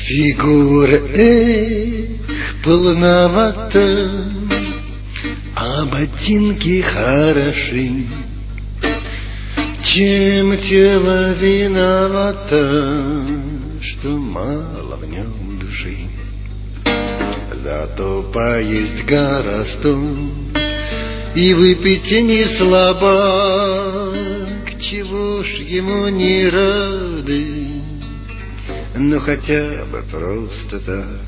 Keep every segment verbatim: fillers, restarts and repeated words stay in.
Фигура эй, полновата, а ботинки хороши. Чем тело виновато, что мало в нем души. Зато поесть гораздо и выпить не слабак. Чего ж ему не рады, ну хотя бы просто так.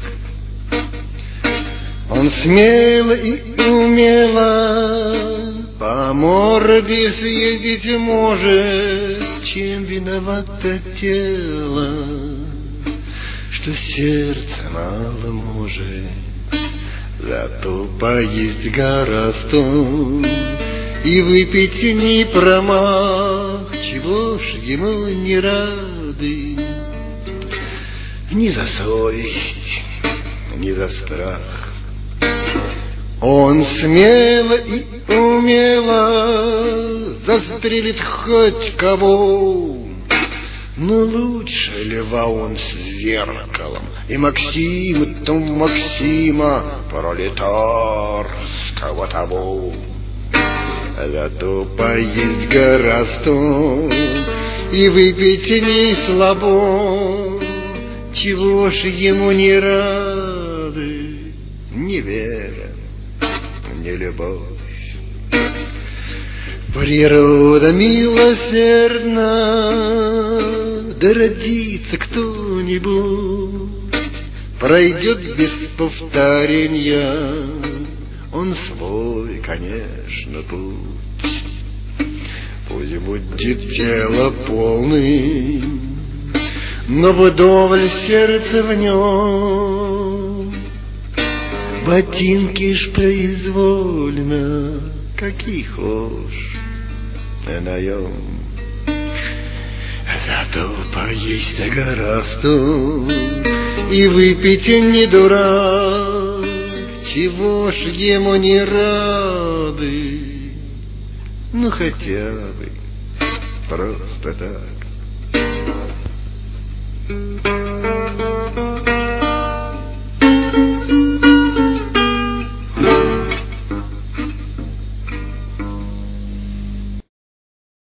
Он смело и умело по морде съездить может. Чем виновато тело, что сердце мало может. Зато поесть гораздо и выпить не промах. Чего ж ему не рады, ни за совесть, ни за страх. Он смело и умело застрелит хоть кого, но лучше льва он с зеркалом и Максима-то Максима пролетарского того. Зато поесть гораздо и выпить не слабо. Чего ж ему не рады, ни вера, ни любовь. Природа милосердна, да родится кто-нибудь, пройдет без повторения он свой, конечно, путь. Пусть будет тело полным, но вдоволь сердце в нем. Ботинки ж произвольно, какие хошь, наем. Зато поесть гораздо и выпить не дурак. Чего ж ему не рады, ну хотя бы просто так.